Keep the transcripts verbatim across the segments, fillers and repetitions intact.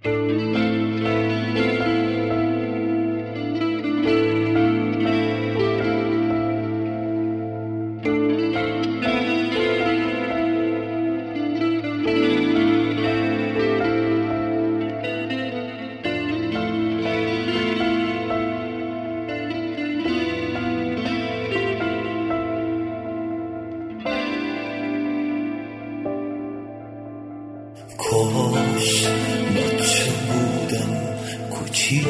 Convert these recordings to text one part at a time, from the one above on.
کاش بچه بودم کوچیک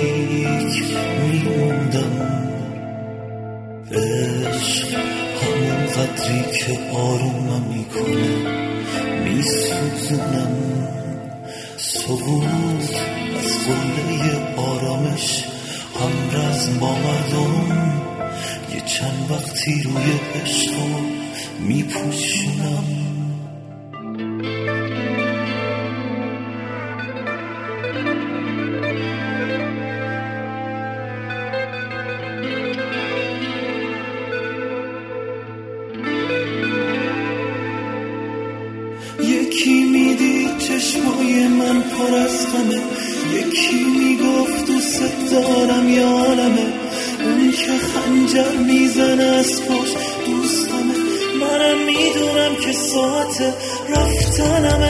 میموندم، عشق همون قدری که آرومم میکنه میسوزونم، سقوط از قله آرامش همرز با مردم، یه چند وقتی روی عشقو میپوشونم. یکی میدید چشمای من پر از غمه، یکی میگفت دوست دارم یا عالمه، اون که خنجر میزنه از پاش دوستمه، منم میدونم که ساعت رفتنمه.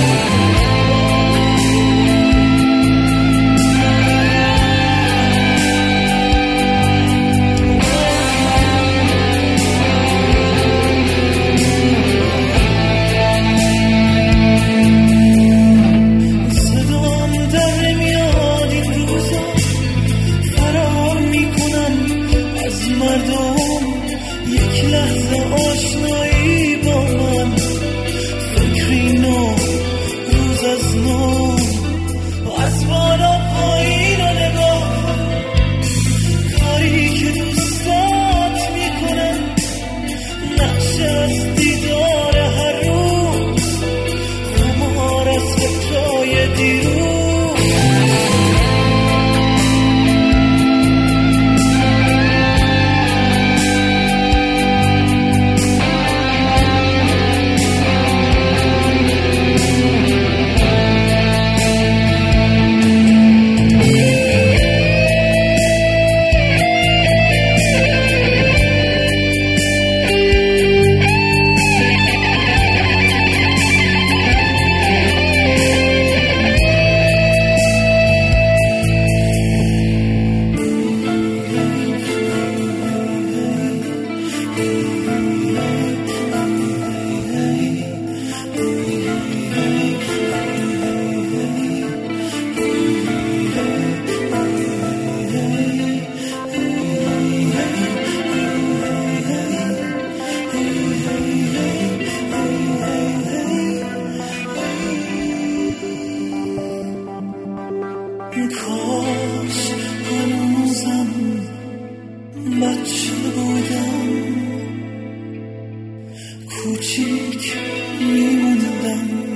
یک لحظه آشنایی با من، فکری نو روز از نو، از بالا پایین رو نگاه کن، کاری که دوستات میکنن، نقشه از دیدار هر روز، خمار از فکرای دیروز. کاش هنوزم بچه بودم، کوچیک میموندم.